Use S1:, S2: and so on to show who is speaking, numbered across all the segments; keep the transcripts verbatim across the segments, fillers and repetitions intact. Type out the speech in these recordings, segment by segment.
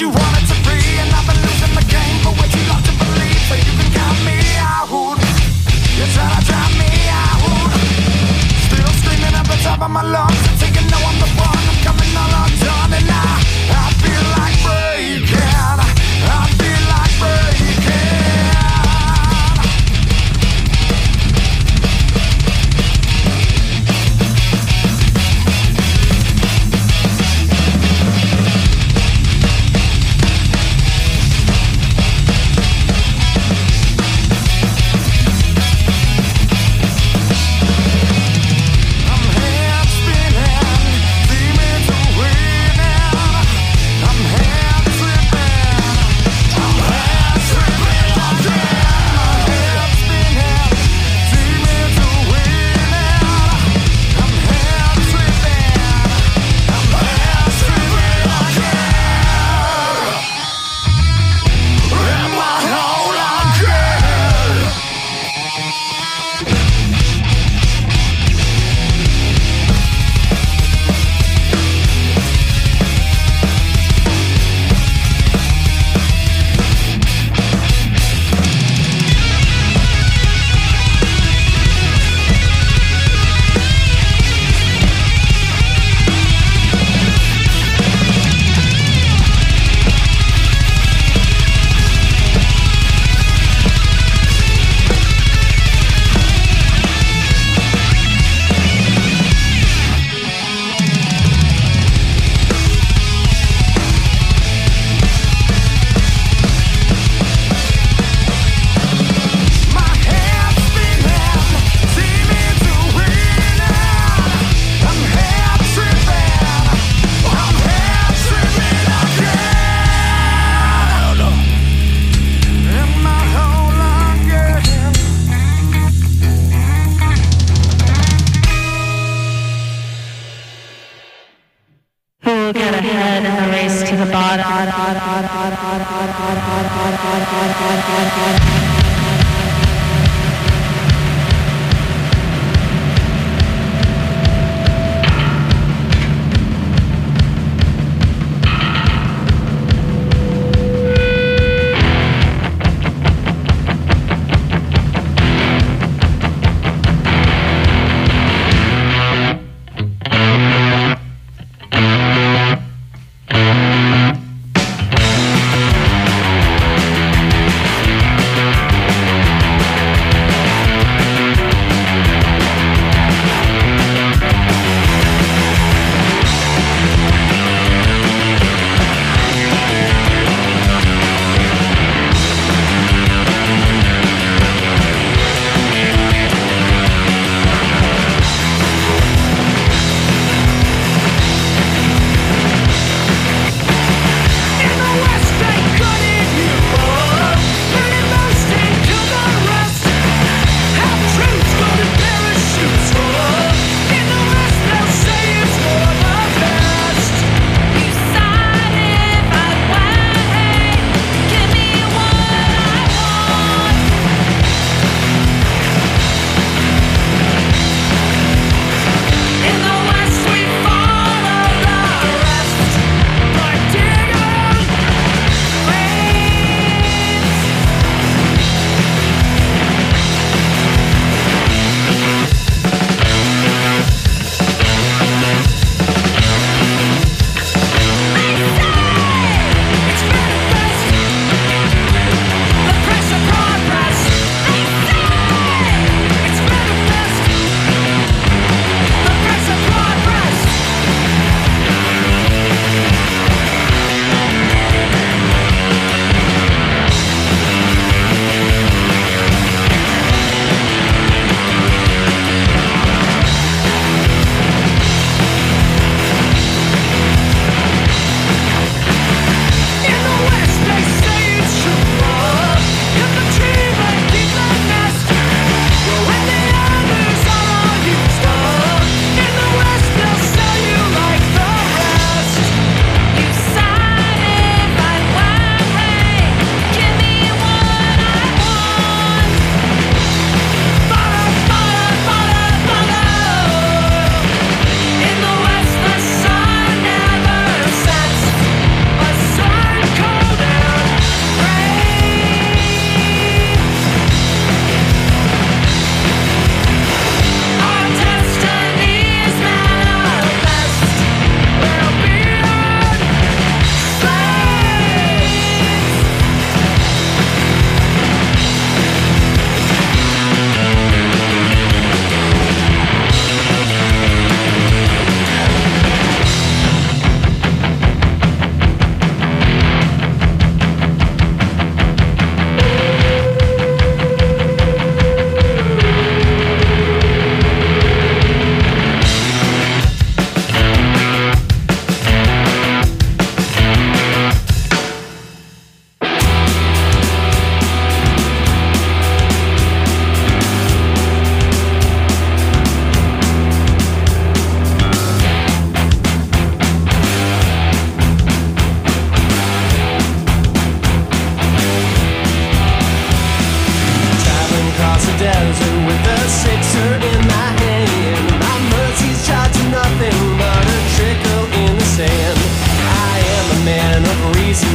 S1: you wanted to free, and I've been losing the game for way too long to believe. So you can count me out. You're trying to drown me out. Still screaming at the top of my lungs, until you know I'm the one. I'm coming all undone, and I, I feel like breaking. I feel like breaking.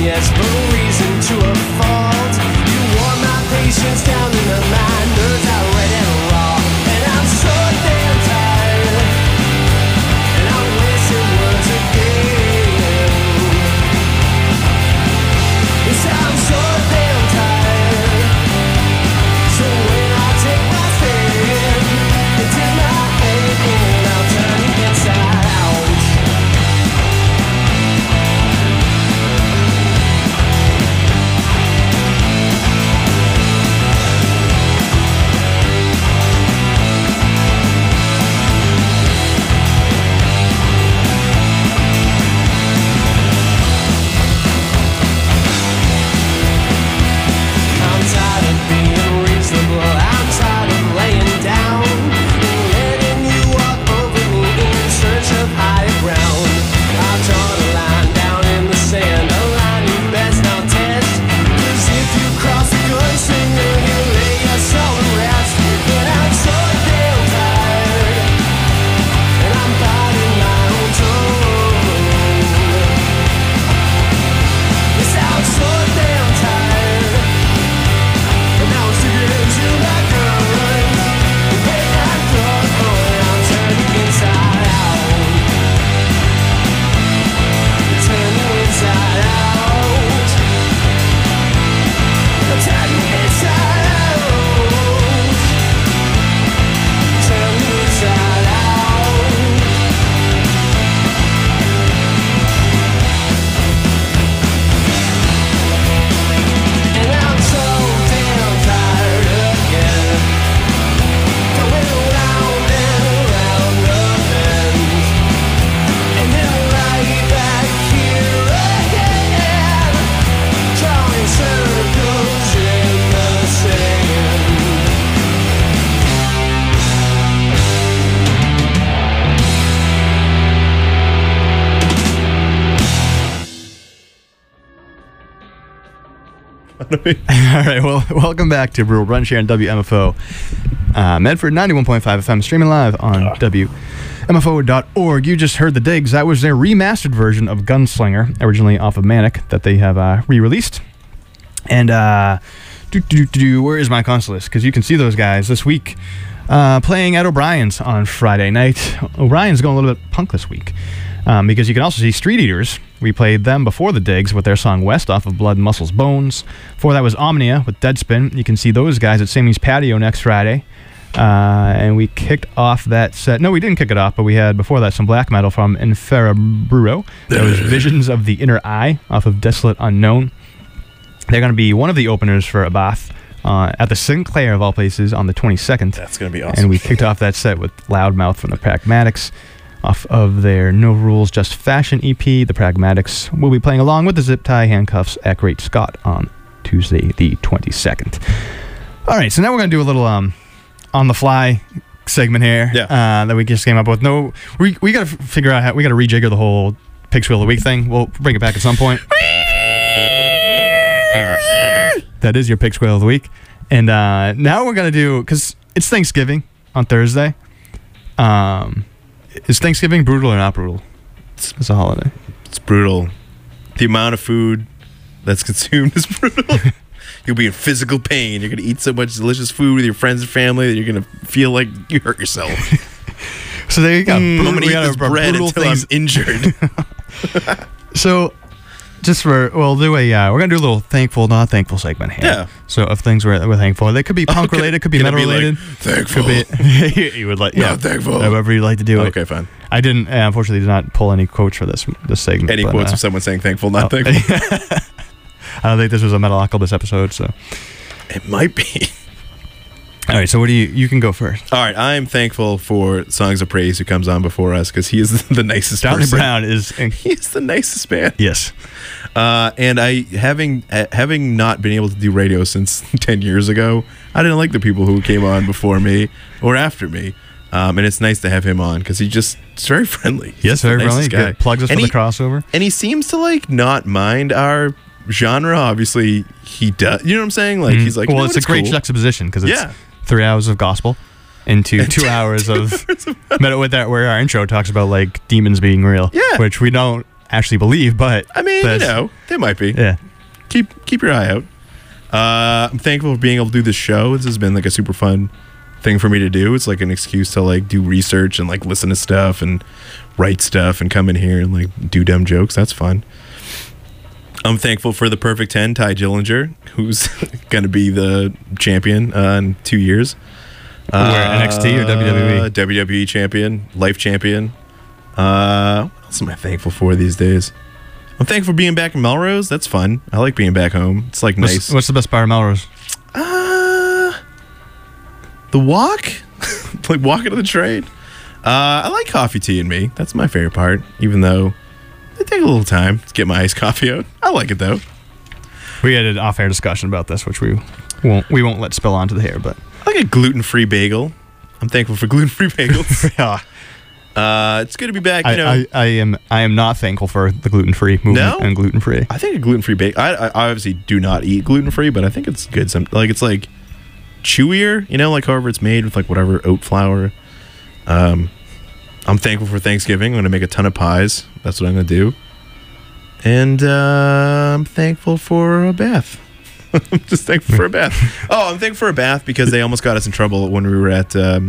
S2: yes, but a reason to a fault. You wore my patience down in the mine, nerves out red and raw, and I'm so damn tired, and I'm wasting words again. Yes, I'm so damn tired. So when I take my stand, it's in my head and I'll turn it inside out. I'm tired of being reasonable. I'm tired of laying down and letting you walk over me in search of higher ground. I've drawn a line down in the sand, a line you best not test. 'Cause if you cross the gun singer, he'll lay your soul to rest. But I'm so damn tired, and I'm biting my own tongue. Yes, I'm so damn tired. And now it's digging into my guns. When I thought, oh, I'm turning inside out. Turning inside out. I'm turning inside out. Turning inside out. And I'm so damn tired again. Going around and around the bend. And then right back here again. Drawing circles in the sand.
S3: All right, well, welcome back to Brutal Brunch here on W M F O. Uh, Medford ninety-one point five F M, streaming live on W M F O dot org. You just heard The Digs. That was their remastered version of Gunslinger, originally off of Manic, that they have uh, re-released. And, uh, do, do, do, do, where is my console list? Because you can see those guys this week uh, playing at O'Brien's on Friday night. O'Brien's going a little bit punk this week. Um, because you can also see Street Eaters. We played them before the Digs with their song West off of Blood, Muscles, Bones. Before that was Omnia with Deadspin. You can see those guys at Sammy's Patio next Friday. Uh, and we kicked off that set. No, we didn't kick it off, but we had before that some black metal from Inferaburo. That was Visions of the Inner Eye off of Desolate Unknown. They're going to be one of the openers for Abath uh, at the Sinclair of all places on the twenty-second.
S4: That's going to be awesome.
S3: And we kicked off that set with Loudmouth from the Pragmatics off of their No Rules, Just Fashion E P. The Pragmatics will be playing along with the Zip Tie Handcuffs at Great Scott on Tuesday the twenty-second. All right, so now we're going to do a little um, on-the-fly segment here
S4: Yeah.
S3: uh, that we just came up with. No, we we got to figure out how we got to rejigger the whole Pig's Wheel of the Week thing. We'll bring it back at some point. That is your Pig's Wheel of the Week. And uh, now we're going to do, because it's Thanksgiving on Thursday. Um, is Thanksgiving brutal or not brutal? It's a holiday.
S4: It's brutal. The amount of food that's consumed is brutal. You'll be in physical pain. You're going to eat so much delicious food with your friends and family that you're going to feel like you hurt yourself.
S3: So there you go.
S4: Mm,
S3: Bru-
S4: I'm going to
S3: we
S4: eat
S3: got
S4: this
S3: our
S4: bread
S3: brutal
S4: until
S3: things.
S4: I'm injured.
S3: So, just for, we'll do a, uh, we're going to do a little thankful, not thankful segment here.
S4: Yeah.
S3: So, of things we're, we're thankful. They could be punk
S4: Okay.
S3: related, could be
S4: Gonna
S3: metal
S4: be like,
S3: related.
S4: thankful.
S3: Could be, you would like, yeah.
S4: Not thankful.
S3: However you'd like to do it.
S4: Okay, fine.
S3: I didn't, uh, unfortunately, did not pull any quotes for this this segment.
S4: Any
S3: but,
S4: quotes
S3: uh,
S4: of someone saying thankful, not
S3: oh.
S4: thankful?
S3: I don't think this was a Metalocalypse episode, so.
S4: It might be.
S3: All right, so what do you, you can go first.
S4: All right, I'm thankful for Songs of Praise who comes on before us because he is the nicest
S3: Downey
S4: person.
S3: Brown is,
S4: He is the nicest man.
S3: yes.
S4: Uh, and I, having uh, having not been able to do radio since ten years ago, I didn't like the people who came on before me or after me. Um, and it's nice to have him on because he just is very friendly. He's
S3: Yes,
S4: the
S3: very friendly.
S4: nicest guy.
S3: Good. Plugs us
S4: And
S3: for
S4: he-
S3: the crossover.
S4: And he seems to like not mind our genre. Obviously, he does. You know what I'm saying? Like he's like,
S3: well,
S4: you know
S3: it's
S4: what,
S3: a great
S4: cool.
S3: juxtaposition because it's
S4: Yeah.
S3: three hours of gospel into two hours of metal with that, where our intro talks about like demons being real.
S4: Yeah.
S3: Which we don't actually believe, but
S4: I mean, you
S3: that's-
S4: know, they might be.
S3: yeah.
S4: Keep keep your eye out. Uh, I'm thankful for being able to do this show. This has been like a super fun thing for me to do. It's like an excuse to like do research and like listen to stuff and write stuff and come in here and like do dumb jokes. That's fun. I'm thankful for the Perfect ten, Ty Gillinger, who's going to be the champion uh, in two years.
S3: Where, N X T or W W E?
S4: Uh, W W E champion, life champion. Uh, what else am I thankful for these days? I'm thankful for being back in Melrose. That's fun. I like being back home. It's like
S3: What's,
S4: nice.
S3: what's the best part of Melrose?
S4: Uh, the walk, like walking to the train. Uh, I like coffee, tea, and me. That's my favorite part. Even though it takes a little time to get my iced coffee out. I like it though.
S3: We had an off-air discussion about this, which we won't we won't let spill onto the hair, but
S4: I like a gluten-free bagel. I'm thankful for gluten-free bagels.
S3: yeah.
S4: uh, it's good to be back. You
S3: I,
S4: know,
S3: I, I am I am not thankful for the gluten-free movement
S4: No?
S3: and gluten-free.
S4: I think a gluten-free bagel. I, I obviously do not eat gluten-free, but I think it's good. Some like it's like chewier, you know, like however it's made with like whatever oat flour. Um, I'm thankful for Thanksgiving. I'm gonna make a ton of pies. That's what I'm gonna do. And uh, I'm thankful for a bath. I'm just thankful for a bath. Oh, I'm thankful for a bath because they almost got us in trouble when we were at um,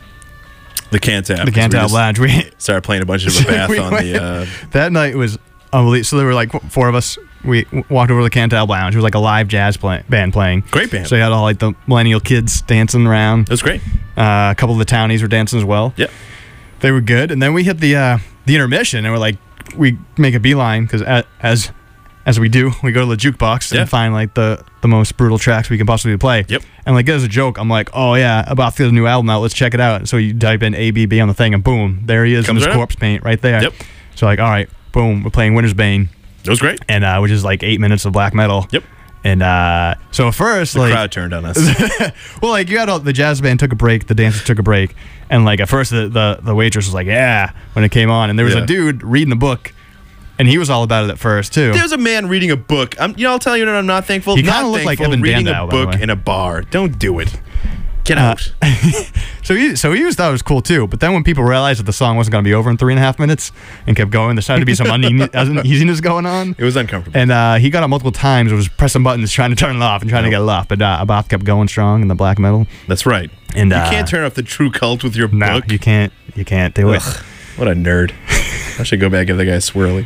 S4: the Cantab.
S3: The Cantab Lounge. We
S4: Started playing a bunch of a bath
S3: We
S4: on
S3: went-
S4: the. Uh,
S3: that night was unbelievable. So there were like four of us. We w- walked over to the Cantab Lounge. It was like a live jazz play- band playing.
S4: Great band.
S3: So you had all like the millennial kids dancing around.
S4: it was great.
S3: Uh, a couple of the townies were dancing as well.
S4: Yeah.
S3: They were good. And then we hit the uh, the intermission, and we're like, we make a beeline because as as we do, we go to the jukebox
S4: Yeah.
S3: and find like the the most brutal tracks we can possibly play.
S4: Yep.
S3: And like as a joke, I'm like, oh yeah, about to get a new album out. Let's check it out. So you type in A B B on the thing, and boom, there he is
S4: Comes
S3: in his
S4: around.
S3: corpse paint right there.
S4: Yep.
S3: So like, all right, boom, we're playing Winter's Bane,
S4: It was great.
S3: and uh, which is like eight minutes of black metal.
S4: Yep.
S3: And uh, so at first,
S4: The
S3: like,
S4: crowd turned on us.
S3: well, like you had all, the jazz band took a break, the dancers took a break, and like at first the, the, the waitress was like, yeah, when it came on, and there was
S4: Yeah.
S3: a dude reading the book, and he was all about it at first too.
S4: There's a man reading a book. I'm, you know, I'll tell you that I'm not thankful.
S3: He
S4: not
S3: kinda looked like
S4: thankful
S3: Evan
S4: reading
S3: Dando,
S4: a
S3: by the
S4: book
S3: way.
S4: in a bar. Don't do it. Get
S3: Uh,
S4: out.
S3: So he so he was thought it was cool too, but then when people realized that the song wasn't going to be over in three and a half minutes and kept going, there started to be some une- uneasiness going on.
S4: It was uncomfortable.
S3: And uh, he got up multiple times, was pressing buttons, trying to turn it off and trying to get it off. But uh, Abath kept going strong in the black metal.
S4: That's right.
S3: And
S4: you
S3: uh,
S4: can't turn off the true cult with your
S3: No,
S4: book.
S3: you can't. You can't do it.
S4: Ugh, what a nerd. I should go back and give the guy a swirly.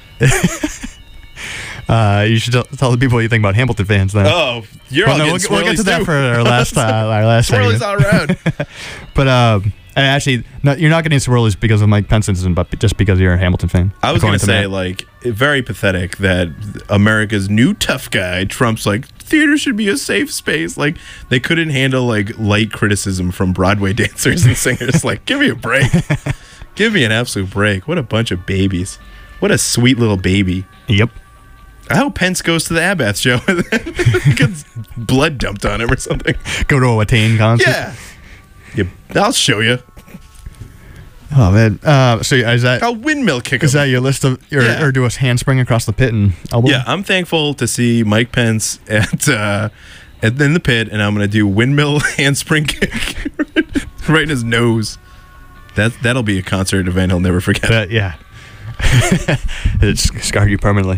S3: Uh, you should tell, tell the people what you think about Hamilton fans then.
S4: Oh, you're
S3: Well,
S4: all
S3: no,
S4: getting
S3: we'll, we'll get to
S4: swirlies
S3: that
S4: too.
S3: for our last uh, our last
S4: Swirlies
S3: segment.
S4: all around.
S3: But um, and actually, no, you're not getting swirlies because of Mike Penson, but just because you're a Hamilton fan.
S4: I was going
S3: according
S4: to
S3: to
S4: say,
S3: Matt.
S4: like, very pathetic that America's new tough guy, Trump's like, theater should be a safe space. Like, they couldn't handle, like, light criticism from Broadway dancers and singers. Like, give me a break. Give me an absolute break. What a bunch of babies. What a sweet little baby.
S3: Yep.
S4: I hope Pence goes to the Abath show and gets blood dumped on him or something.
S3: Go to a Watain concert.
S4: Yeah. yeah. I'll show you.
S3: Oh man. Uh, so is that
S4: I'll windmill kick him.
S3: is that your list of or,
S4: Yeah.
S3: or do a handspring across the pit and elbow?
S4: Yeah, I'm thankful to see Mike Pence at uh, at in the pit, and I'm gonna do windmill handspring kick right in his nose. That that'll be a concert event he'll never forget.
S3: That- yeah. It's scarred you permanently.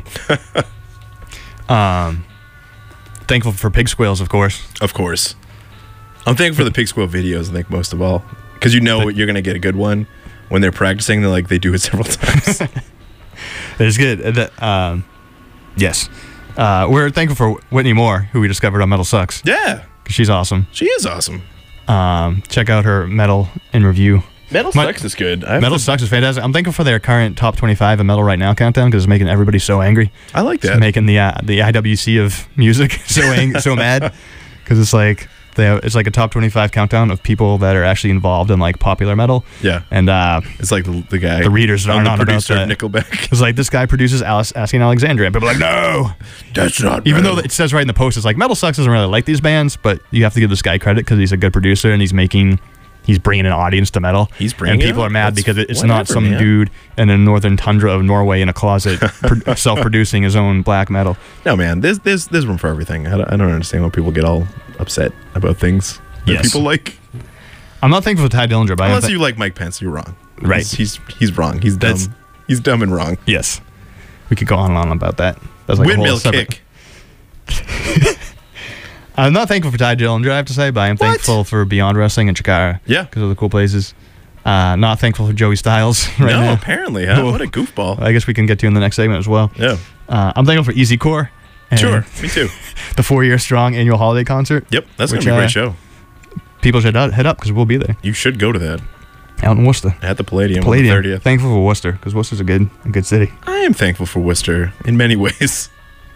S3: um, thankful for pig squeals, of course.
S4: Of course, I'm thankful for the pig squeal videos. I think most of all, because you know you're gonna get a good one when they're practicing. They're like they do it several times.
S3: It's good. Uh, that, um, yes. Uh, we're thankful for Whitney Moore, who we discovered on Metal Sucks.
S4: Yeah,
S3: 'Cause she's awesome.
S4: she is awesome.
S3: Um, check out her Metal in Review.
S4: Metal
S3: My-
S4: Sucks is good. I have
S3: Metal
S4: to-
S3: Sucks is fantastic. I'm thankful for their current top twenty-five of Metal Right Now countdown because it's making everybody so angry.
S4: I like
S3: It's
S4: that.
S3: making the uh, the I W C of music so ang- so mad because it's like they have, it's like a top twenty-five countdown of people that are actually involved in like popular metal.
S4: Yeah,
S3: And uh,
S4: it's like the, the guy,
S3: the readers
S4: I'm
S3: are
S4: the
S3: not about
S4: producer
S3: that.
S4: of Nickelback.
S3: It's like this guy produces Alice Asking Alexandria, and people are like, no.
S4: That's not
S3: Even
S4: metal.
S3: though it says right in the post, it's like Metal Sucks doesn't really like these bands, but you have to give this guy credit because he's a good producer and he's making, he's bringing an audience to metal.
S4: He's bringing
S3: and people
S4: it?
S3: are mad
S4: That's
S3: because it- it's
S4: whatever,
S3: not some
S4: man.
S3: dude in the northern tundra of Norway in a closet pro- self-producing his own black metal.
S4: No, man, there's there's there's room for everything. I don't, I don't understand why people get all upset about things that
S3: Yes.
S4: people like.
S3: I'm not thankful for Ty Dillinger, but I am
S4: Unless
S3: th-
S4: you like Mike Pence, you're wrong.
S3: Right.
S4: He's he's, he's wrong. He's dumb.
S3: That's-
S4: he's dumb and wrong.
S3: yes. we could go on and on about that. That's like a whole
S4: Windmill
S3: separate-
S4: kick.
S3: I'm not thankful for Ty Dillinger, I have to say, but I am
S4: What?
S3: thankful for Beyond Wrestling and Chikara.
S4: Yeah.
S3: Because of the cool places. Uh, not thankful for Joey Styles right
S4: no,
S3: now.
S4: apparently, huh?
S3: Cool.
S4: What a goofball.
S3: I guess we can get to in the next segment as well.
S4: Yeah.
S3: Uh, I'm thankful for Easy Core. and
S4: Sure. Me too.
S3: The four-year strong annual holiday concert.
S4: Yep. That's going
S3: Which,
S4: to be a
S3: uh,
S4: great show.
S3: People should uh, head up because we'll be there
S4: You should go to that
S3: out in Worcester.
S4: at the Palladium,
S3: Palladium.
S4: on the thirtieth.
S3: Thankful for Worcester because Worcester's a good, a good city.
S4: I am thankful for Worcester in many ways.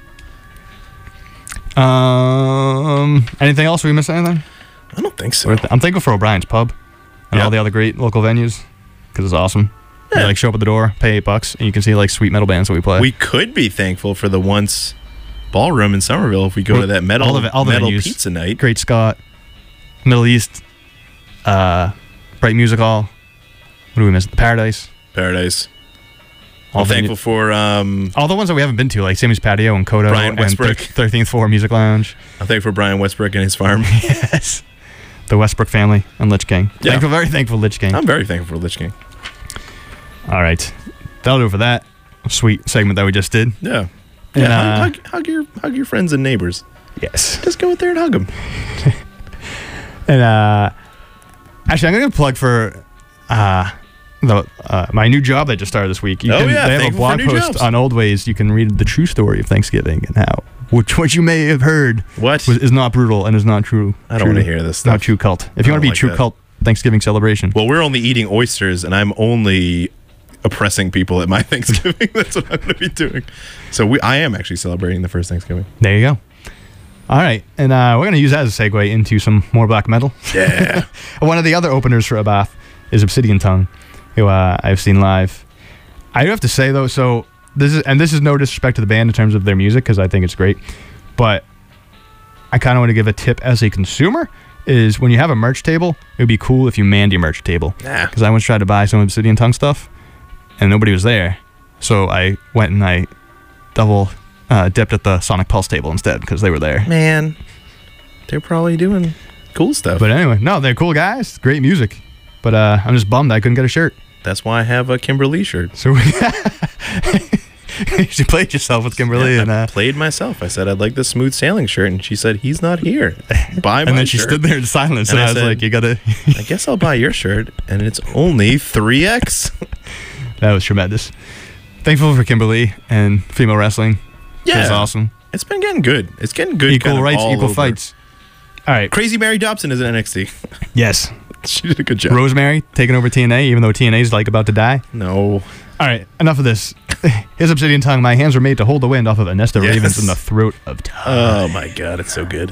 S3: Um, anything else? We miss anything?
S4: I don't think so.
S3: Worth it. I'm thankful for O'Brien's Pub and
S4: Yeah.
S3: all the other great local venues because it's awesome.
S4: Yeah.
S3: You like show up at the door, pay eight bucks, and you can see like sweet metal bands that we play.
S4: We could be thankful for the once ballroom in Somerville if we go
S3: Well,
S4: to that metal,
S3: all the- all the
S4: metal
S3: venues.
S4: pizza night.
S3: Great Scott, Middle East, uh, Bright Music Hall. What do we miss? The Paradise.
S4: Paradise.
S3: All
S4: I'm
S3: the
S4: thankful for um,
S3: all the ones that we haven't been to, like Sammy's Patio and Kodo
S4: Brian
S3: and
S4: Westbrook.
S3: thirteenth Floor Music Lounge.
S4: I'm thankful for Brian Westbrook and his farm.
S3: Yes. The Westbrook family and Lich King.
S4: Yeah.
S3: Thankful, very thankful for Lich King.
S4: I'm very thankful for Lich King.
S3: All right. That'll do it for that sweet segment that we just did.
S4: Yeah.
S3: And,
S4: Yeah,
S3: uh,
S4: hug, hug, hug your hug your friends and neighbors.
S3: Yes.
S4: Just go out there and hug them.
S3: And uh, actually, I'm going to plug for uh, the uh, my new job that just started this week. You
S4: Oh,
S3: can,
S4: yeah,
S3: They have a
S4: thankful for
S3: blog
S4: new
S3: post
S4: jobs.
S3: on Old Ways. You can read the true story of Thanksgiving and how, which what you may have heard
S4: What?
S3: was, is not brutal and is not true.
S4: I don't
S3: true-
S4: wanna hear this
S3: Not
S4: stuff.
S3: true cult. If you
S4: I
S3: want to be
S4: don't like
S3: true
S4: that.
S3: cult Thanksgiving celebration.
S4: Well, we're only eating oysters, and I'm only oppressing people at my Thanksgiving. That's what I'm going to be doing. So we, I am actually celebrating the first Thanksgiving.
S3: There you go. All right. And uh, we're going to use that as a segue into some more black metal.
S4: Yeah.
S3: One of the other openers for Abath is Obsidian Tongue, who uh, I've seen live. I do have to say though, so this is and this is no disrespect to the band in terms of their music because I think it's great, but I kind of want to give a tip as a consumer. Is when you have a merch table, it would be cool if you manned your merch table.
S4: Nah.
S3: Because I once tried to buy some Obsidian Tongue stuff, and nobody was there, so I went and I double uh, dipped at the Sonic Pulse table instead because they were there.
S4: Man, they're probably doing cool stuff.
S3: But anyway, no, they're cool guys, great music, but uh, I'm just bummed I couldn't get a shirt.
S4: That's why I have a Kimberly shirt.
S3: So you played yourself with Kimberly,
S4: Yeah,
S3: and
S4: I
S3: uh,
S4: played myself. I said I'd like the smooth sailing shirt, and she said he's not here. Buy my
S3: and then she
S4: shirt.
S3: stood there in silence, and,
S4: And I
S3: I was
S4: said-
S3: like, "You gotta."
S4: I guess I'll buy your shirt, and it's only three X.
S3: That was tremendous. Thankful for Kimberly and female wrestling. It was awesome.
S4: It's been getting good. It's getting good.
S3: Equal
S4: kind of
S3: rights,
S4: all
S3: equal
S4: over.
S3: fights. All right.
S4: Crazy Mary Dobson is in N X T.
S3: Yes.
S4: She did a good job.
S3: Rosemary taking over T N A, even though T N A is like about to die.
S4: No.
S3: All right. Enough of this. His Obsidian Tongue. My hands were made to hold the wind off of Anesta
S4: Yes.
S3: Ravens in the throat of time.
S4: Oh my God, it's so good.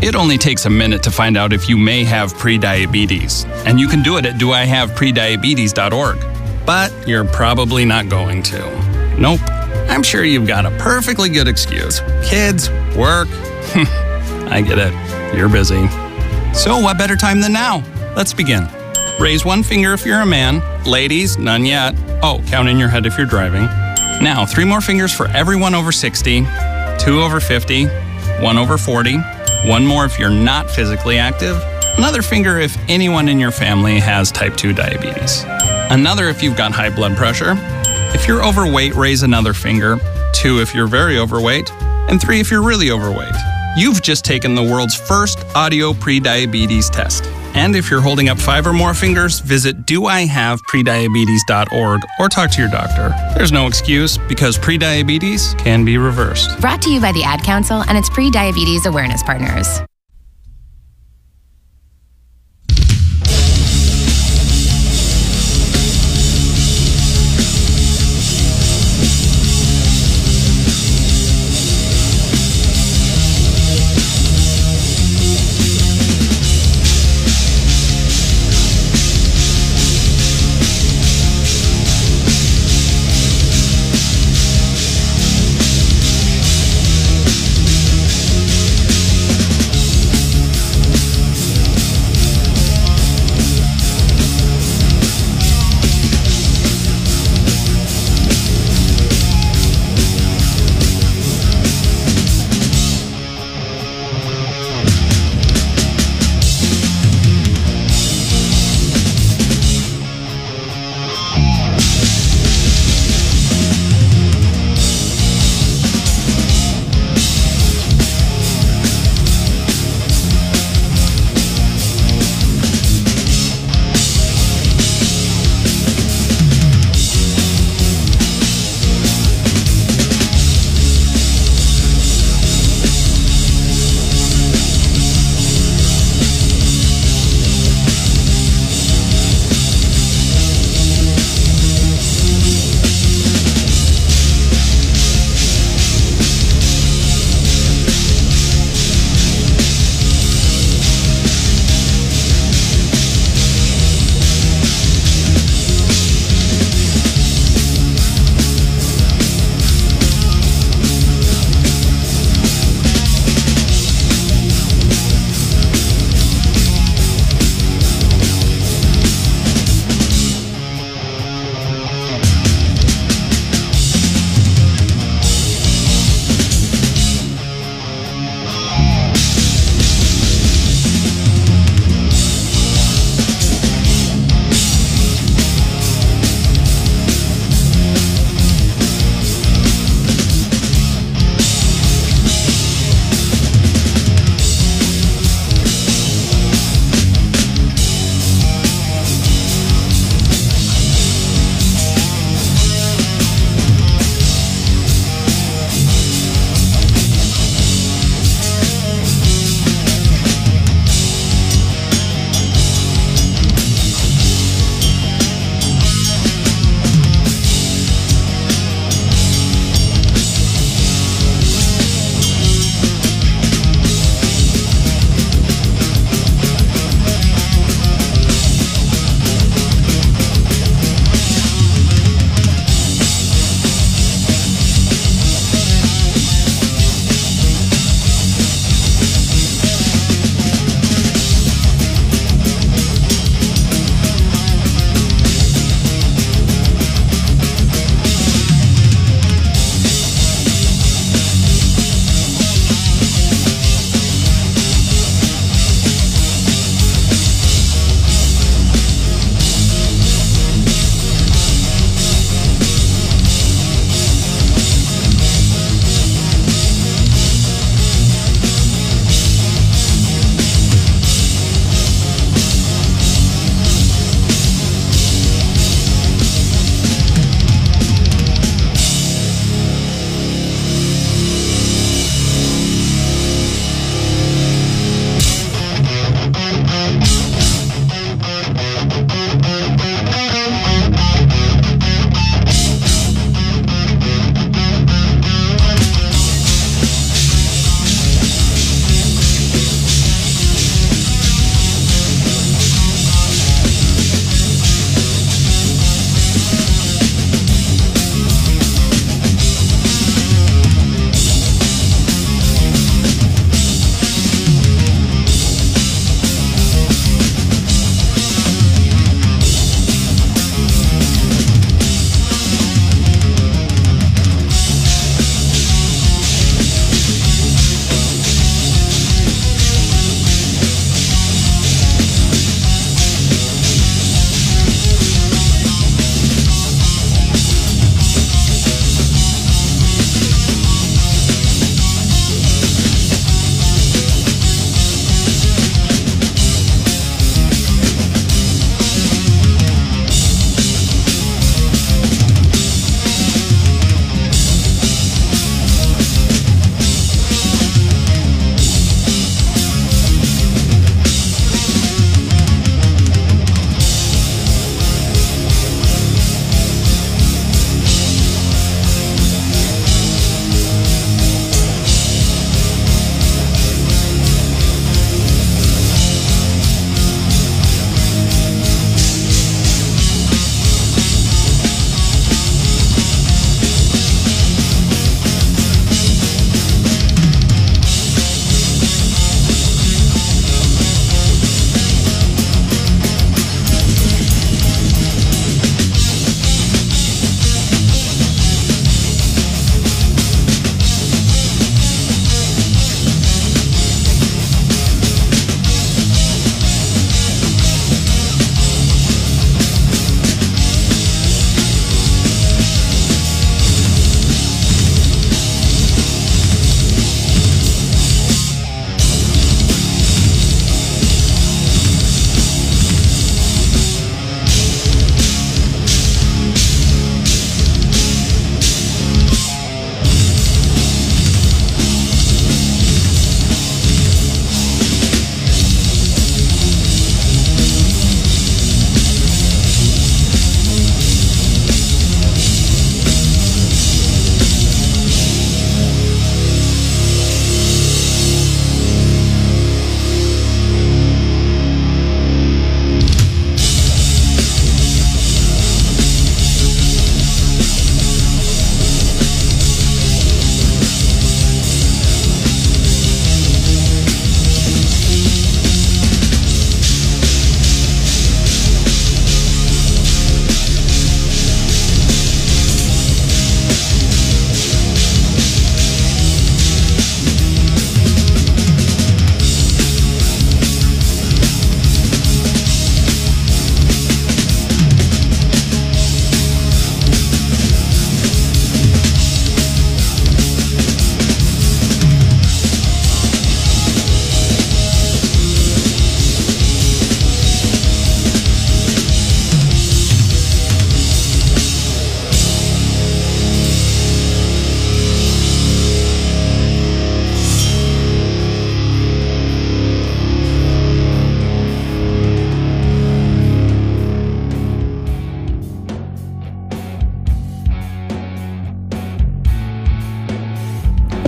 S5: It only takes a minute to find out if you may have prediabetes, and you can do it at do I have prediabetes dot org. But you're probably not going to. Nope. I'm sure you've got a perfectly good excuse. Kids, work. I get it. You're busy. So what better time than now? Let's begin. Raise one finger if you're a man. Ladies, none yet. Oh, count in your head if you're driving. Now, three more fingers for everyone over sixty, two over fifty, one over forty, one more if you're not physically active, another finger if anyone in your family has type two diabetes, another if you've got high blood pressure. If you're overweight, raise another finger, two if you're very overweight, and three if you're really overweight. You've just taken the world's first audio prediabetes test. And if you're holding up five or more fingers, visit do I have prediabetes dot org or talk to your doctor. There's no excuse because prediabetes can be reversed.
S6: Brought to you by the Ad Council and its pre-diabetes awareness partners.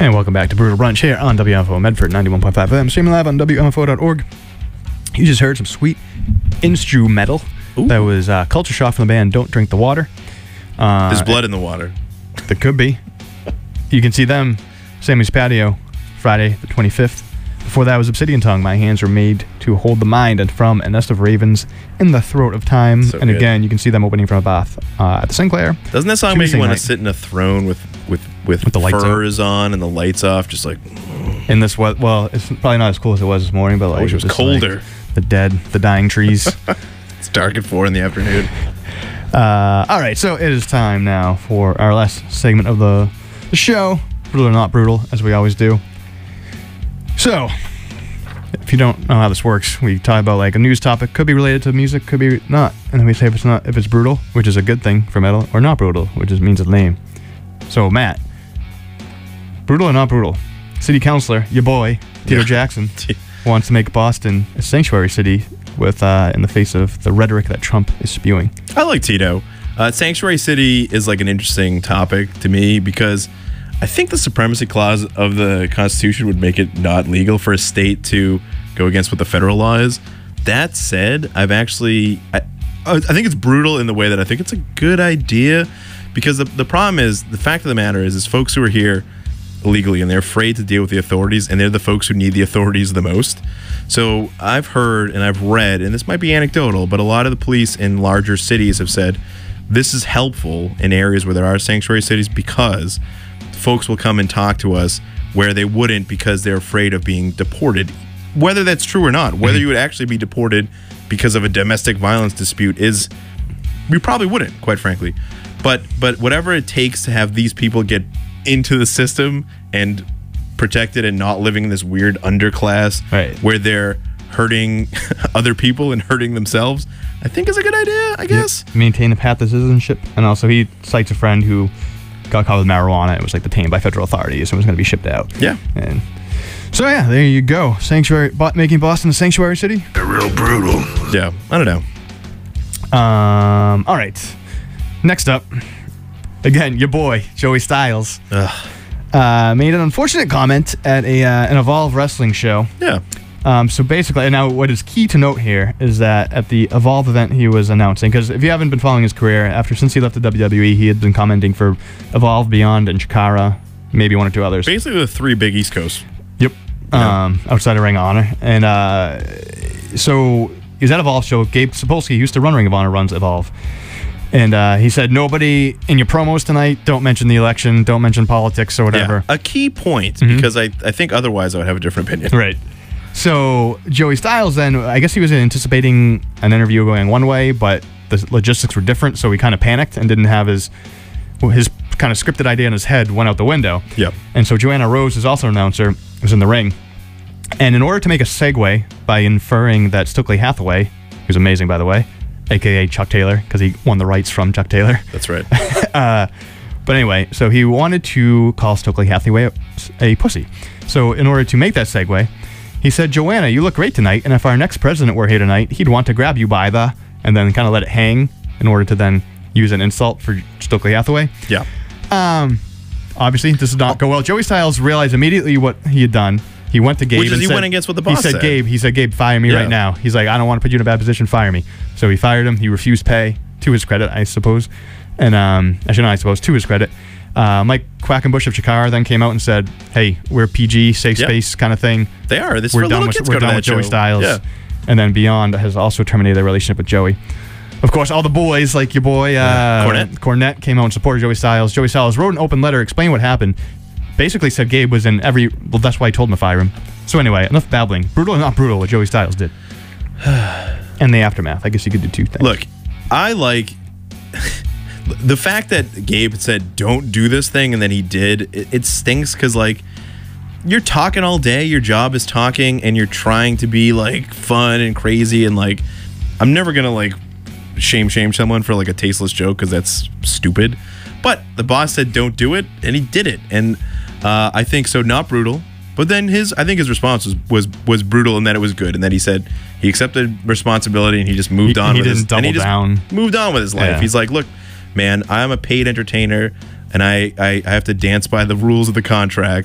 S3: And welcome back to Brutal Brunch here on W M F O Medford ninety-one point five F M, streaming live on W M F O dot org. You just heard some sweet instrumental.
S4: Ooh.
S3: That was uh, Culture Shock from the band Don't Drink the Water. Uh,
S4: There's blood in the water.
S3: There could be. You can see them, Sammy's Patio, Friday the twenty-fifth. Before that was Obsidian Tongue. My hands were made to hold the mind, and from A Nest of Ravens in the Throat of Time.
S4: So
S3: and
S4: good.
S3: again, you can see them opening from a bath uh, at the Sinclair.
S4: Doesn't that song
S3: Tuesday
S4: make you want
S3: night.
S4: to sit in a throne with with with,
S3: With the lights
S4: furs on and the lights off, just like
S3: In this, we- well, it's probably not as cool as it was this morning, but like
S4: I wish it was
S3: just, like,
S4: colder.
S3: the dead, the dying trees.
S4: It's dark at four in the afternoon.
S3: Uh, all right, so it is time now for our last segment of the, the show, Brutal or Not Brutal, as we always do. So, if you don't know how this works, we talk about like a news topic, could be related to music, could be not, and then we say if it's not, if it's brutal, which is a good thing for metal, or not brutal, which just means it's lame. So, Matt, brutal or not brutal? City councilor, your boy Tito
S4: Yeah.
S3: Jackson, wants to make Boston a sanctuary city with uh, in the face of the rhetoric that Trump is spewing.
S4: I like Tito. Uh, Sanctuary City is like an interesting topic to me because I think the supremacy clause of the Constitution would make it not legal for a state to go against what the federal law is. That said, I've actually I, I think it's brutal in the way that I think it's a good idea because the, the problem is the fact of the matter is is folks who are here illegally and they're afraid to deal with the authorities, and they're the folks who need the authorities the most. So I've heard and I've read, and this might be anecdotal, but a lot of the police in larger cities have said this is helpful in areas where there are sanctuary cities because folks will come and talk to us where they wouldn't because they're afraid of being deported. Whether that's true or not, whether you would actually be deported because of a domestic violence dispute is, you probably wouldn't, quite frankly. But but whatever it takes to have these people get into the system and protected and not living in this weird underclass
S3: Right.
S4: where they're hurting other people and hurting themselves, I think is a good idea, I guess.
S3: Maintain the path of citizenship, and also he cites a friend who got caught with marijuana. It was like detained by federal authorities and was going to be shipped out.
S4: Yeah.
S3: And so yeah, there you go. Sanctuary, bo- making Boston a sanctuary city.
S7: Real brutal.
S4: Yeah, I don't know.
S3: Um. All right. Next up, again, your boy Joey Styles
S4: Ugh.
S3: uh, made an unfortunate comment at a uh, an Evolve Wrestling show.
S4: Yeah.
S3: Um, so basically, and now what is key to note here is that at the Evolve event he was announcing, because if you haven't been following his career, after since he left the W W E, he had been commenting for Evolve, Beyond, and Chikara, maybe one or two others.
S4: Basically the three big East Coast.
S3: Yep. Um, outside of Ring of Honor. And uh, so he was at Evolve show. Gabe Sapolsky, who used to run Ring of Honor, runs Evolve. And uh, he said, nobody in your promos tonight, don't mention the election, don't mention politics or whatever.
S4: Yeah. A key point,
S3: Mhm.
S4: because I, I think otherwise I would have a different opinion.
S3: Right. So Joey Styles then, I guess he was anticipating an interview going one way, but the logistics were different, so he kind of panicked and didn't have his his kind of scripted idea in his head went out the window.
S4: Yep.
S3: And so Joanna Rose, who's also an announcer, was in the ring. And in order to make a segue by inferring that Stokely Hathaway, who's amazing by the way, aka Chuck Taylor, because he won the rights from Chuck Taylor.
S4: That's right.
S3: uh, but anyway, so he wanted to call Stokely Hathaway a, a pussy. So in order to make that segue, he said, Joanna, you look great tonight, and if our next president were here tonight, he'd want to grab you by the, and then kind of let it hang in order to then use an insult for Stokely Hathaway.
S4: Yeah.
S3: Um, obviously, this did not go well. Joey Styles realized immediately what he had done. He went to Gabe
S4: Which is
S3: and
S4: he
S3: said,
S4: went against what the boss
S3: He said,
S4: said.
S3: Gabe, he said, Gabe, fire me
S4: Yeah.
S3: right now. He's like, I don't want to put you in a bad position, fire me. So he fired him. He refused pay, to his credit, I suppose. And, um, actually, not I suppose, to his credit. Uh, Mike Quackenbush of Chikara then came out and said, hey, we're P G, safe
S4: Yep.
S3: space kind of thing.
S4: They are. This is
S3: We're
S4: where
S3: done
S4: little
S3: with,
S4: kids
S3: we're
S4: go to
S3: done
S4: that
S3: with Joey
S4: show.
S3: Styles.
S4: Yeah.
S3: And then Beyond has also terminated their relationship with Joey. Of course, all the boys, like your boy uh,
S4: Cornette.
S3: Cornette, came out and supported Joey Styles. Joey Styles wrote an open letter, explained what happened. Basically said Gabe was in every... Well, that's why I told him to fire him. So anyway, enough babbling. Brutal or not brutal, what Joey Styles did. And the aftermath. I guess you could do two things.
S4: Look, I like the fact that Gabe said don't do this thing and then he did. It, it stinks because like you're talking all day, your job is talking, and you're trying to be like fun and crazy and like I'm never gonna like shame shame someone for like a tasteless joke because that's stupid. But the boss said don't do it, and he did it, and uh, I think so. Not brutal. But then his, I think his response was, was was brutal in that it was good, and then he said he accepted responsibility and he just moved
S3: He-
S4: on.
S3: he
S4: with his,
S3: didn't
S4: and he
S3: double
S4: just
S3: down.
S4: Moved on with his life.
S3: Yeah.
S4: He's like, look, man, I'm a paid entertainer, and I, I I have to dance by the rules of the contract,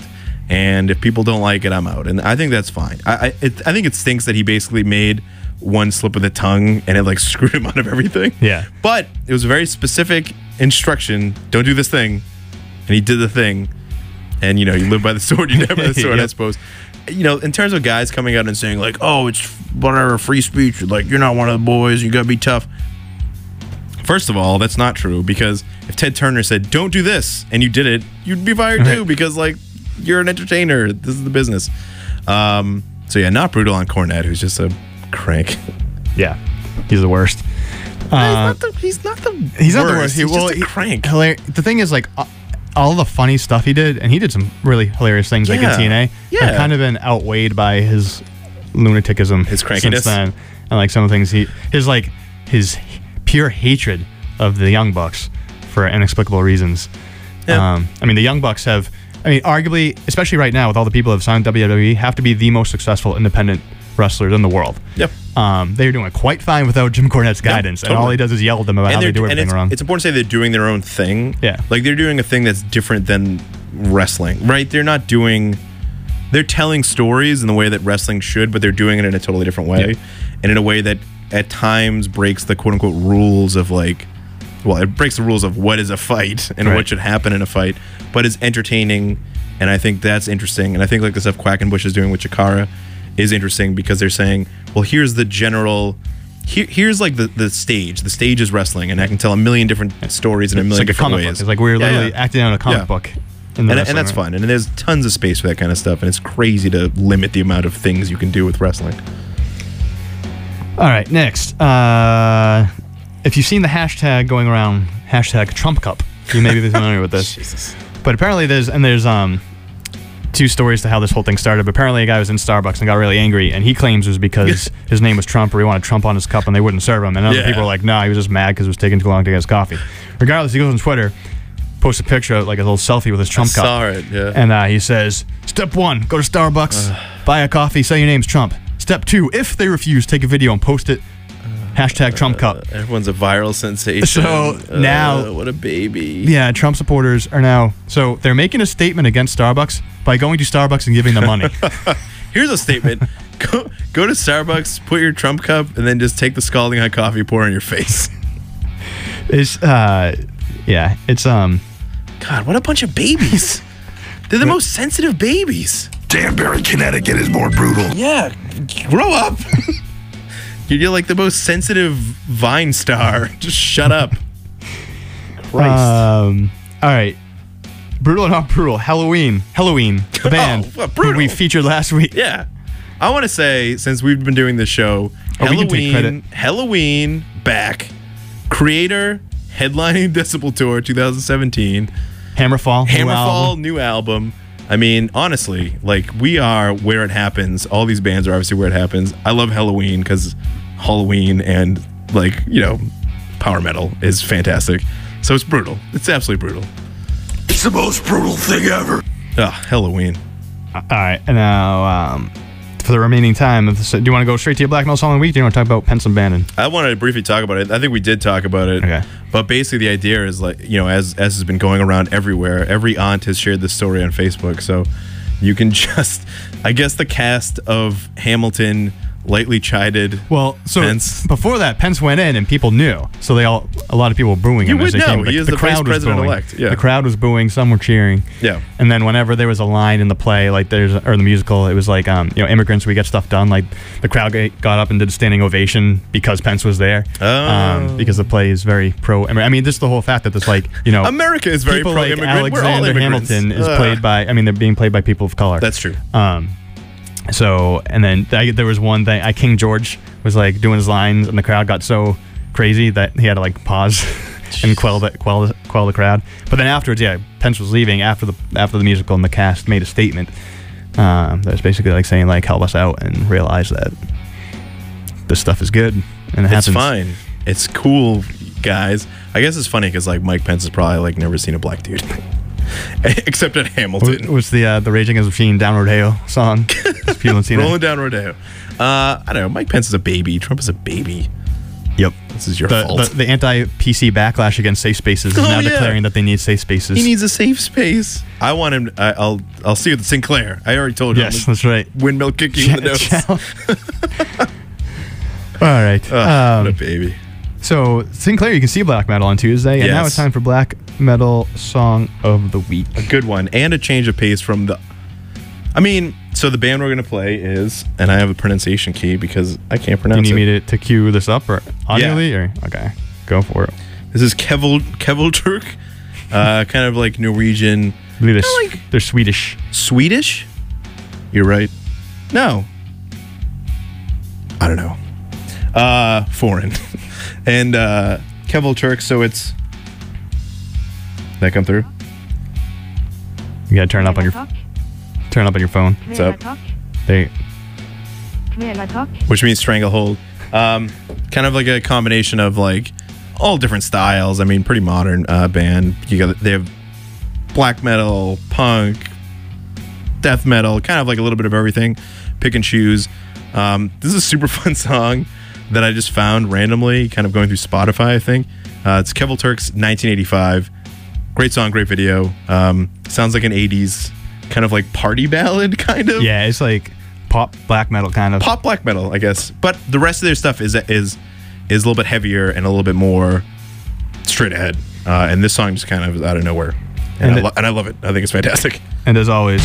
S4: and if people don't like it, I'm out. And I think that's fine. I I, it, I think it stinks that he basically made one slip of the tongue and it like screwed him out of everything.
S3: Yeah.
S4: But it was a very specific instruction. Don't do this thing. And he did the thing. And, you know, you live by the sword, you die by the sword,
S3: Yep.
S4: I suppose. You know, in terms of guys coming out and saying, like, oh, it's whatever, free speech. Like, you're not one of the boys. You got to be tough. First of all, that's not true, because if Ted Turner said, don't do this, and you did it, you'd be fired
S3: Right.
S4: too, because, like, you're an entertainer. This is the business. Um, so, yeah, not brutal on Cornette, who's just a crank.
S3: Yeah, he's the worst.
S4: he's,
S3: Uh,
S4: not the, he's not the
S3: he's
S4: worst.
S3: not the worst. He,
S4: He's
S3: well,
S4: just a
S3: he-
S4: crank.
S3: hilar- The thing is, like, uh, all the funny stuff he did, and he did some really hilarious things, like in
S4: Yeah.
S3: T N A,
S4: Yeah.
S3: have kind of been outweighed by his lunaticism,
S4: His crankiness.
S3: since then, and like some of the things he, his like his pure hatred of the Young Bucks for inexplicable reasons.
S4: Yeah.
S3: Um, I mean, the Young Bucks have, I mean, arguably, especially right now with all the people who have signed W W E, have to be the most successful independent wrestlers in the world.
S4: Yep.
S3: Um, they're doing quite fine without Jim Cornette's guidance, and all
S4: totally.
S3: he does is yell at them about how they
S4: they're-
S3: do everything
S4: it's,
S3: wrong.
S4: It's important to say they're doing their own thing.
S3: Yeah.
S4: Like they're doing a thing that's different than wrestling, right? They're not doing. They're telling stories in the way that wrestling should, but they're doing it in a totally different way,
S3: Yeah.
S4: and in a way that at times breaks the quote unquote rules of like. Well, it breaks the rules of what is a fight and
S3: Right.
S4: what should happen in a fight, but is entertaining, and I think that's interesting. And I think like the stuff Quackenbush is doing with Chikara is interesting because they're saying, well, here's the general, here, here's like the, the stage. The stage is wrestling, and I can tell a million different stories in a
S3: It's
S4: million
S3: like a
S4: different
S3: comic
S4: ways.
S3: book. It's like we're
S4: Yeah,
S3: literally
S4: yeah.
S3: acting out a comic
S4: Yeah.
S3: book. In the
S4: And,
S3: wrestling,
S4: and that's
S3: right?
S4: fun. And there's tons of space for that kind of stuff, and it's crazy to limit the amount of things you can do with wrestling.
S3: All right, next. Uh, if you've seen the hashtag going around, hashtag Trump Cup, you may be familiar with this.
S4: Jesus.
S3: But apparently there's, and there's um two stories to how this whole thing started. But apparently a guy was in Starbucks and got really angry, and he claims it was because his name was Trump, or he wanted Trump on his cup and they wouldn't serve him. And other
S4: Yeah.
S3: people were like, no, he was just mad because it was taking too long to get his coffee. Regardless, he goes on Twitter, posts a picture, like a little selfie with his Trump
S4: I
S3: cup.
S4: saw it, yeah.
S3: And uh, he says, step one, go to Starbucks, buy a coffee, say your name's Trump. Step two, if they refuse, take a video and post it. Hashtag Trump Cup.
S4: Everyone's a viral sensation.
S3: So,
S4: Uh,
S3: now-
S4: what a baby.
S3: Yeah, Trump supporters are now, so they're making a statement against Starbucks by going to Starbucks and giving them money.
S4: Here's a statement. Go, go to Starbucks, put your Trump cup, and then just take the scalding hot coffee, pour it on your face.
S3: It's, uh, yeah, it's, um,
S4: God, what a bunch of babies. They're the most sensitive babies.
S7: Danbury, Connecticut is more brutal.
S4: Yeah, grow up. You're like the most sensitive Vine star. Just shut up. Christ.
S3: um, all right. Brutal or not brutal, Halloween. Halloween, the band
S4: what,
S3: who
S4: brutal?
S3: we featured last week.
S4: Yeah. I want to say, since we've been doing this show,
S3: Oh, we can take
S4: Halloween,
S3: credit.
S4: Halloween back. Creator, headlining Decibel Tour twenty seventeen.
S3: Hammerfall. new
S4: Hammerfall,
S3: album.
S4: new album. I mean, honestly, like, we are where it happens. All these bands are obviously where it happens. I love Halloween because Halloween and, like, you know, power metal is fantastic. So it's brutal. It's absolutely brutal.
S7: It's the most brutal thing ever.
S4: Ugh, Halloween.
S3: All right, and now, um, for the remaining time, of this, do you want to go straight to your Black Metal Song of the Week? Or do you want to talk about Pence and Bannon?
S4: I wanted to briefly talk about it. I think we did talk about it.
S3: Okay.
S4: But basically the idea is, like, you know, as as has been going around everywhere, every aunt has shared this story on Facebook. So you can just, I guess the cast of Hamilton lightly chided.
S3: Well, so
S4: Pence.
S3: before that, Pence went in and people knew. So they all, a lot of people were booing him
S4: You
S3: as
S4: would
S3: they
S4: know.
S3: came.
S4: He is the vice
S3: crowd was booing.
S4: president-elect, yeah.
S3: The crowd was booing. Some were cheering.
S4: Yeah.
S3: And then whenever there was a line in the play, like there's or the musical, it was like, um, you know, immigrants, we get stuff done. Like the crowd ga- got up and did a standing ovation because Pence was there.
S4: Oh.
S3: Um, because the play is very pro. I mean, just the whole fact that it's like, you know,
S4: America is very
S3: people like
S4: pro-immigrant. We're all
S3: Alexander
S4: immigrants.
S3: Hamilton is
S4: Ugh.
S3: played by. I mean, they're being played by people of color.
S4: That's true.
S3: Um, so, and then th- there was one thing, I, King George was like doing his lines, and the crowd got so crazy that he had to like pause and quell the, quell, the, quell the crowd. But then afterwards, yeah, Pence was leaving after the after the musical, and the cast made a statement um, that was basically like saying, like, help us out and realize that this stuff is good and it
S4: It's
S3: happens.
S4: fine. It's cool, guys. I guess it's funny because, like, Mike Pence has probably, like, never seen a black dude. Except at
S3: What
S4: Hamilton.
S3: was the uh, the Rage Against the Machine Down Rodeo song? If people haven't seen
S4: Rolling
S3: it.
S4: down Rodeo. Uh, I don't know. Mike Pence is a baby. Trump is a baby.
S3: Yep.
S4: This is your
S3: The,
S4: fault.
S3: the, the anti-P C backlash against safe spaces is
S4: Oh,
S3: now
S4: yeah.
S3: declaring that they need safe spaces.
S4: he needs a safe space. I want him. I, I'll. I'll see you at Sinclair. I already told you.
S3: Yes,
S4: I'm gonna
S3: that's right.
S4: Windmill kick you in the nose.
S3: All right.
S4: Ugh,
S3: Um,
S4: what a baby.
S3: so Sinclair, you can see Black Metal on Tuesday, and now
S4: Yes.
S3: it's time for Black Metal Song of the Week.
S4: A good one and a change of pace from the. I mean, so the band we're gonna play is, and I have a pronunciation key because I can't
S3: Do you
S4: pronounce
S3: need
S4: it.
S3: me to, to cue this up or audially? Or okay, go for it.
S4: This is Kevel Kevelturk, uh, kind of like Norwegian,
S3: I believe they're,
S4: I
S3: s- they're Swedish.
S4: Swedish. You're right. No. I don't know. Uh, foreign, and uh, Kevelturk. So it's. Did that come through?
S3: You gotta turn it up on your turn it up on your phone.
S4: What's up?
S3: They
S4: Which means stranglehold. Um, kind of like a combination of like all different styles. I mean, pretty modern uh, band. You got they have black metal, punk, death metal, kind of like a little bit of everything. Pick and choose. Um, this is a super fun song that I just found randomly, kind of going through Spotify. I think uh, it's Kevelturk's nineteen eighty-five. Great song, great video. Um, sounds like an eighties kind of like party ballad, kind of.
S3: yeah, it's like pop black metal kind of.
S4: Pop black metal, I guess. But the rest of their stuff is is is a little bit heavier and a little bit more straight ahead. Uh, and this song just kind of out of nowhere, and,
S3: And
S4: I
S3: it-
S4: lo- and I love it. I think it's fantastic.
S3: And as always,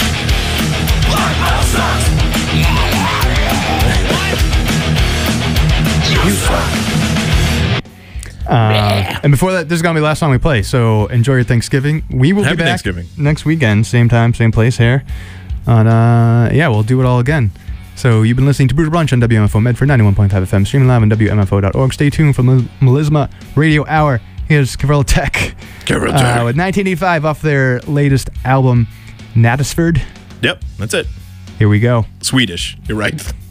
S3: Uh, and before that, this is gonna be the last song we play. So enjoy your Thanksgiving. We will
S4: Happy
S3: be back
S4: Thanksgiving.
S3: next weekend, same time, same place here. And uh, yeah, we'll do it all again. So you've been listening to Brutal Brunch on W M F O Medford ninety-one point five F M, streaming live on W M F O dot org. Stay tuned for Mel- Melisma Radio Hour. Here's Cavrella Tech
S4: Cavrella
S3: uh,
S4: Tech.
S3: with nineteen eighty-five off their latest album, Natisford.
S4: Yep, that's it.
S3: Here we go.
S4: Swedish. You're right.